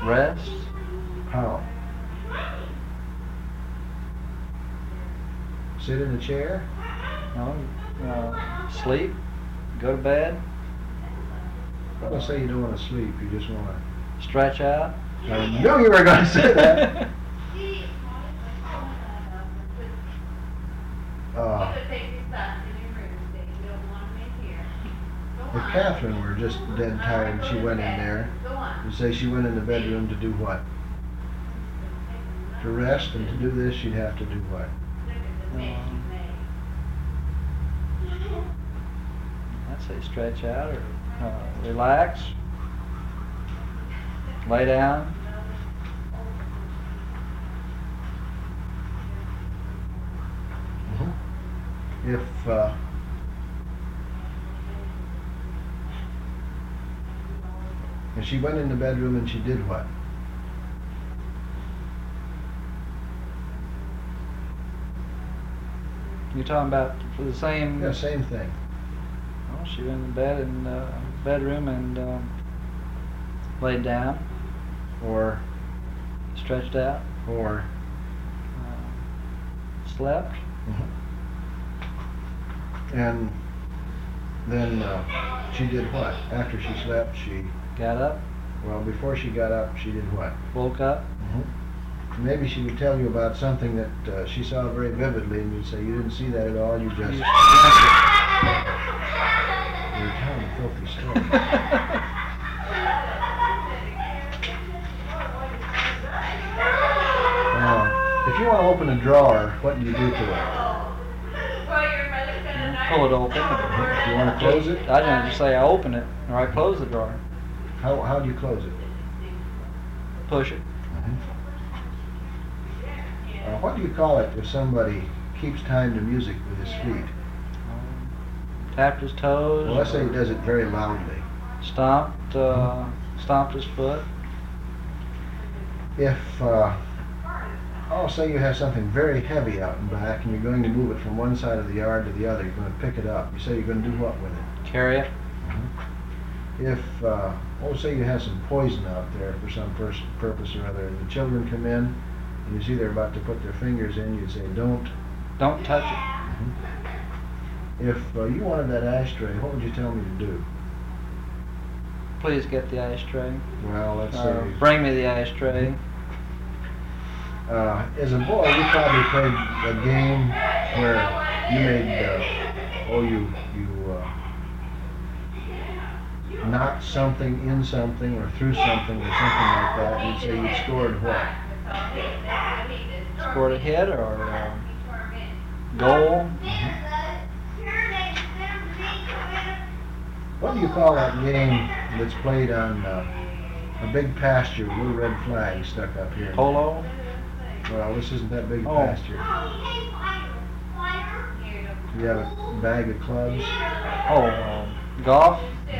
Rest. How? Sit in a chair? No. Sleep. Go to bed. Let's say you don't want to sleep, you just want to... Stretch out. I knew you were going to say that. If Catherine were just dead tired and she went in there, you say she went in the bedroom to do what? To rest, and to do this she'd have to do what? I'd say stretch out or relax. Lay down. If she went in the bedroom and she did what? You're talking about for the same... Yeah, same thing. Well, she went in the bedroom and laid down. Or? Stretched out. Or? Slept. And then she did what? After she slept, she... Got up. Well, before she got up, she did what? Woke up. Maybe she would tell you about something that she saw very vividly, and you'd say, you didn't see that at all, you just... You're telling a filthy story. If you want to open a drawer, what do you do to it? Pull it open. If you want to close it? I didn't just say I open it, or I close the drawer. How do you close it? Push it. What do you call it if somebody keeps time to music with his feet? Tapped his toes. Well, let's say he does it very loudly. Stomped his foot. If, I'll say you have something very heavy out and back and you're going to move it from one side of the yard to the other, you're going to pick it up. You say you're going to do what with it? Carry it. If, say you have some poison out there for some purpose or other, and the children come in and you see they're about to put their fingers in, you'd say, don't touch it. If you wanted that ashtray, what would you tell me to do? Please get the ashtray. Well, let's say... Bring me the ashtray. As a boy, you probably played a game where you made, you knocked something in something or through something or something like that. You'd say you'd scored what? Scored a hit or goal. What do you call that game that's played on a big pasture with little red flags stuck up here? Polo? Well, this isn't that big a pasture. You have a bag of clubs? Golf?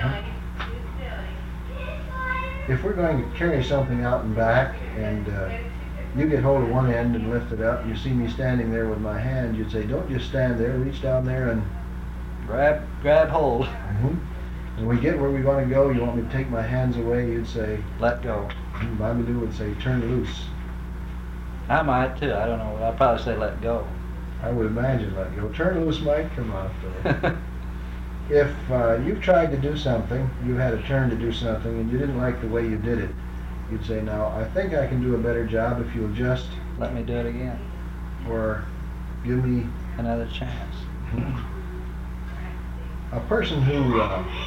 If we're going to carry something out and back and you get hold of one end and lift it up, and you see me standing there with my hand, you'd say, don't just stand there, reach down there and... Grab hold. When we get where we want to go, you want me to take my hands away, you'd say... Let go. Bobby would say, turn loose. I might too, I don't know, I'd probably say let go. I would imagine let go. Turn loose, Mike, come on, Philip. If you tried to do something, you had a turn to do something, and you didn't like the way you did it, you'd say, now, I think I can do a better job if you'll just... Let me do it again. Or give me... Another chance. A person who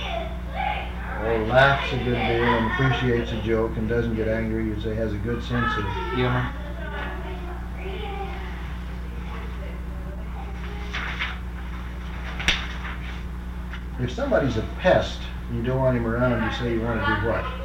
laughs a good deal and appreciates a joke and doesn't get angry, you'd say has a good sense of... Humor. If somebody's a pest and you don't want him around, you say you want to do what?